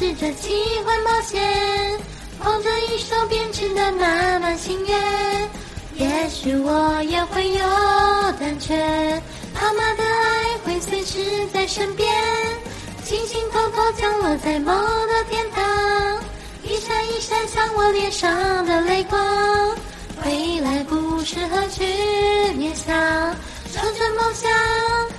试着奇幻冒险，捧着一首编织的漫漫心愿。也许我也会有胆怯，妈妈的爱会随时在身边，轻轻偷偷降落在梦的天堂，一闪一闪像我脸上的泪光。未来不适合去勉强，朝着梦想